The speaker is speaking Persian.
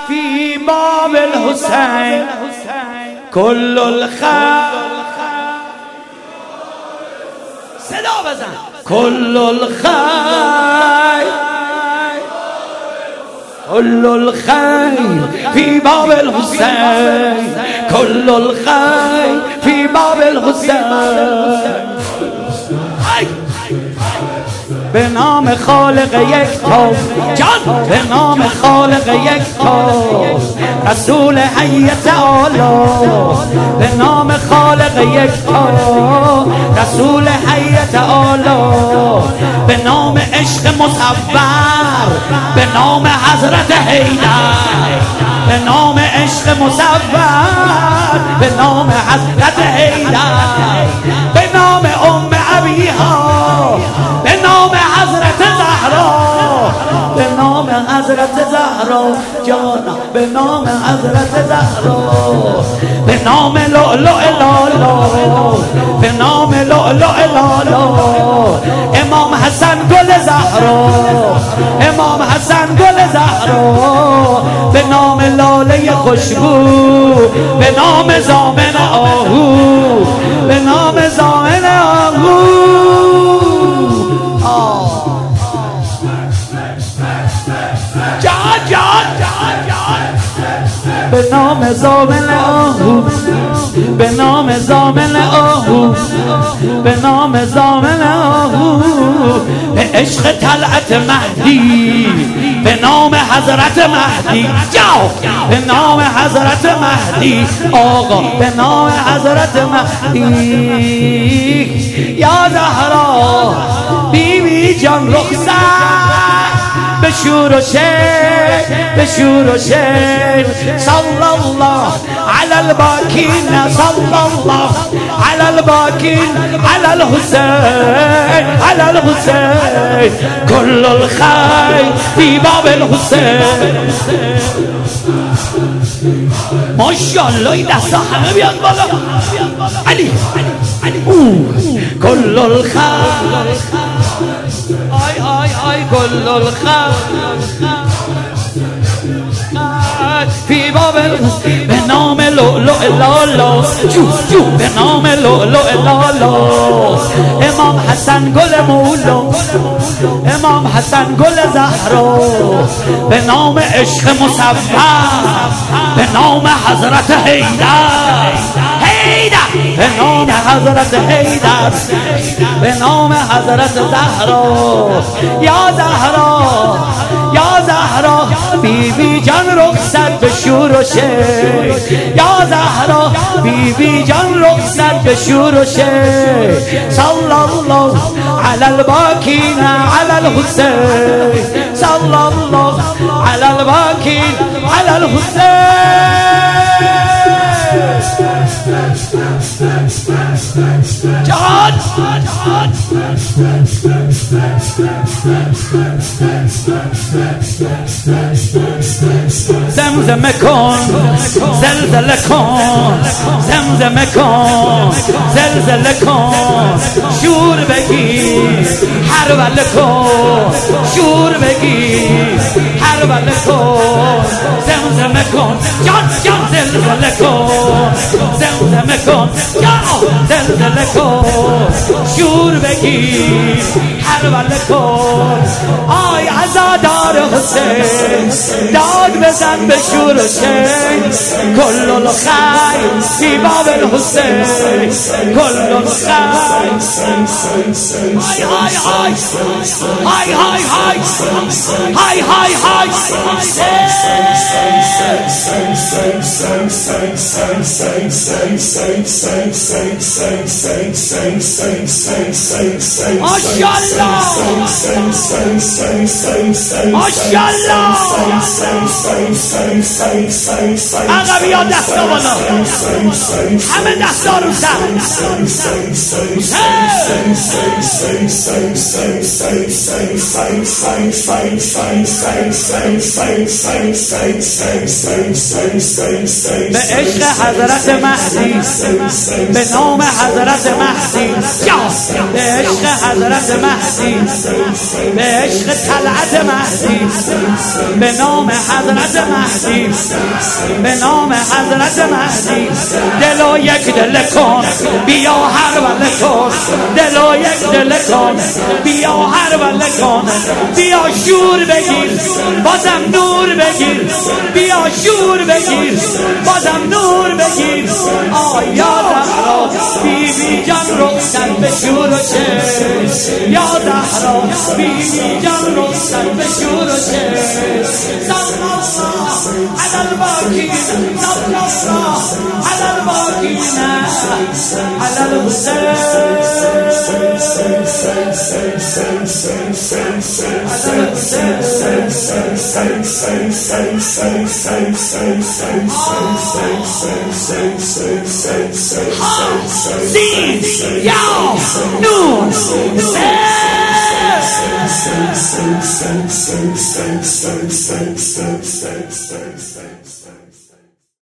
في باب الحسين كل الخير صدا بزن كل الخير كل الخير في باب الحسين كل الخير في باب الحسين به نام خالق یکتا جان به نام خالق یکتا رسول حی تعالی به نام خالق یکتا رسول حی تعالی به نام عشق مصور به نام حضرت حیدر به نام عشق مصور به نام حضرت حیدر به نام ام ابیها به نام حضرت زهرا به نام حضرت زهرا جانا به نام حضرت زهرا به نام لؤلؤ لالا به نام لؤلؤ لالا امام حسن گل زهرا امام حسن گل زهرا به نام لاله خوشبو به نام زامن آهو به نام زامن آهو به نام زامن آهو به نام زامن آهو به نام زامن آهو به عشق طلعت مهدی به نام حضرت مهدی جاو به نام حضرت مهدی آقا به نام حضرت مهدی یا زهرا بی بی جان رخصت به شور و شیر به شور و شیر صلی الله علی الباکین صلی الله علی الباکین علی الحسین علی الحسین کل الخیر فی باب الحسین ماشاءالله این دستا همه بیاد بالا علی کل الخیر آی آی آی کل الخیر فی باب به نام لؤلؤ لالا به نام لؤلؤ لالا امام حسن گل مولا امام حسن گل زهرا به نام عشق مصور به نام حضرت حیدر به نام حضرت حیدر به نام حضرت زهرا یا زهرا یا زهرا بی بی جان رخصت به شور و شیر یا زهرا بی بی جان رخصت به شور و شیر صلی الله علی الباکین علی الحسین صلی الله علی الباکین علی الحسین جان زمزمه کن زلزله کن زمزمه کن زلزله کن شور بگیر حربله کن شور بگیر حربله کن زمزمه کن جان جان زلزله کن زمزمه کن جان زلزله کن شور بگیر حربله کن آی عزادار حسین داد بزن به شور و شیر کل الخیر فی باب الحسین کل الخیر های های های های های های های های ماشاءالله آقا بیا دستا بالا همه دستا رو سر به عشق حضرت مهدی، به نام حضرت مهدی، به عشق حضرت مهدی، به عشق طلعت مهدی، به نام حضرت مهدی، به نام حضرت مهدی. دلو یک دل کن بیا هر وله کن، دلو یک دل کن بیا هر وله کن. بیا شور بگیر بازم نور بگیر، بیا شور بگیر بازم نور بگیر. آیا زهرا بی بی جان رخصت به شور و شعر، یا زهرا بی بی جان رخصت به شور و شعر. صلی الله علی الباقین، صلی الله علی الباقین، علی الحسین، سین یا نون